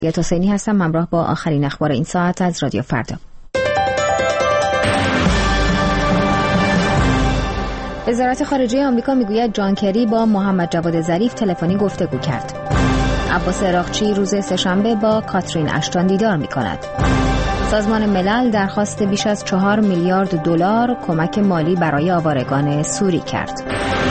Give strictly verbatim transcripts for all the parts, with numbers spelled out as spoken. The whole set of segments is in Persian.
یت حسینی هستم، همراه با آخرین اخبار این ساعت از رادیو فردا. وزارت خارجه آمریکا میگوید جان کری با محمد جواد ظریف تلفنی گفتگو کرد. عباس عراقچی روز سه‌شنبه با کاترین اشتون دیدار میکند. سازمان ملل درخواست بیش از چهار میلیارد دلار کمک مالی برای آوارگان سوری کرد.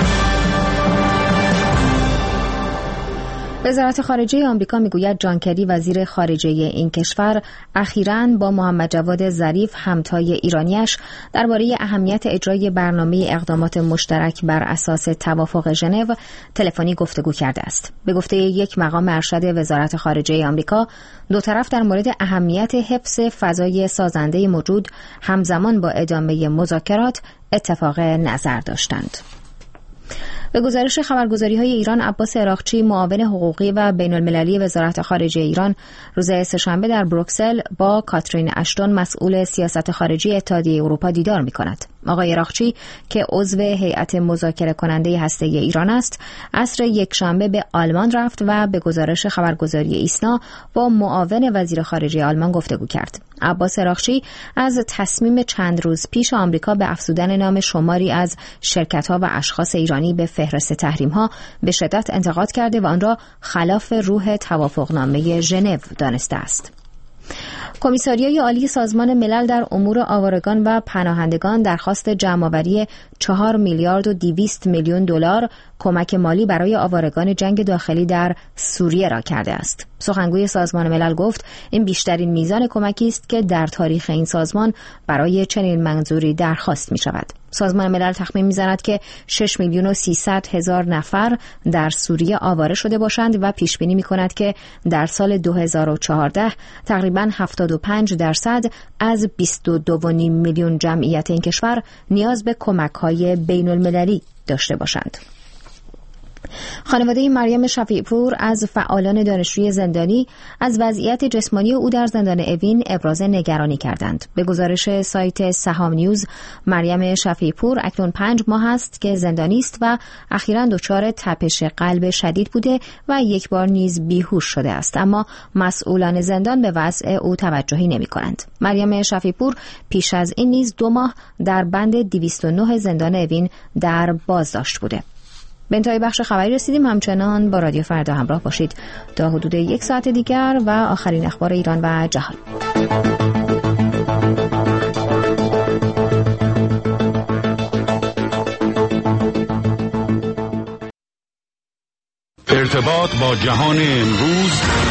وزارت خارجه آمریکا میگوید جان کری وزیر خارجه این کشور اخیراً با محمد جواد ظریف همتای ایرانیش درباره اهمیت اجرای برنامه اقدامات مشترک بر اساس توافق ژنو تلفنی گفتگو کرده است. به گفته یک مقام ارشد وزارت خارجه آمریکا، دو طرف در مورد اهمیت حفظ فضای سازنده موجود همزمان با ادامه مذاکرات اتفاق نظر داشتند. به گزارش خبرگزاری‌های ایران، عباس عراقچی معاون حقوقی و بین‌المللی وزارت خارجه ایران روز سه‌شنبه در بروکسل با کاترین اشتون مسئول سیاست خارجی اتحادیه اروپا دیدار می‌کند. آقای عراقچی که عضو هیئت مذاکره کننده هسته‌ای ایران است، عصر یکشنبه به آلمان رفت و به گزارش خبرگزاری ایسنا با معاون وزیر خارجه آلمان گفتگو کرد. عباس عراقچی از تصمیم چند روز پیش آمریکا به افزودن نام شماری از شرکت‌ها و اشخاص ایرانی به فهرست تحریم‌ها به شدت انتقاد کرده و آن را خلاف روح توافقنامه ژنو دانسته است. کمیساریای عالی سازمان ملل در امور آوارگان و پناهندگان درخواست جمع‌آوری چهار میلیارد و دویست میلیون دلار کمک مالی برای آوارگان جنگ داخلی در سوریه را کرده است. سخنگوی سازمان ملل گفت این بیشترین میزان کمکی است که در تاریخ این سازمان برای چنین منظوری درخواست می شود. سازمان ملل تخمین می‌زند که شش میلیون و سیصد هزار نفر در سوریه آواره شده باشند و پیش بینی می‌کند که در سال دو هزار و چهارده تقریباً هفتاد و پنج درصد از بیست و دو و نیم میلیون جمعیت این کشور نیاز به کمک‌های بین‌المللی داشته باشند. خانواده مریم شفیع پور از فعالان دانشجوی زندانی از وضعیت جسمانی او در زندان اوین ابراز نگرانی کردند. به گزارش سایت سهام نیوز، مریم شفیع پور اکنون پنج ماه است که زندانی است و اخیراً دچار تپش قلب شدید بوده و یک بار نیز بیهوش شده است، اما مسئولان زندان به وضع او توجهی نمی کنند. مریم شفیع پور پیش از این نیز دو ماه در بند دویست و نه زندان اوین در بازداشت بوده. به انتهای بخش خبری رسیدیم. همچنان با رادیو فردا همراه باشید تا حدود یک ساعت دیگر و آخرین اخبار ایران و جهان. ارتباط با جهان امروز